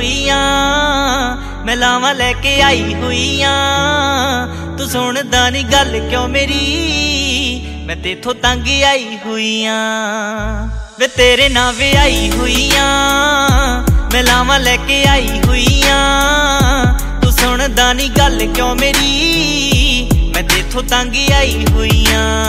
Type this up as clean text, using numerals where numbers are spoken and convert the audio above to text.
हुई मैं लावां लैके आई हुई तू सुनदा नी गल क्यों मेरी मैं तेथों तंग आई हुई वे तेरे नां आई हुई मैं लावां लैके आई हुई तू सुनदा नी गल क्यों मेरी मैं तेथों तंग आई हुई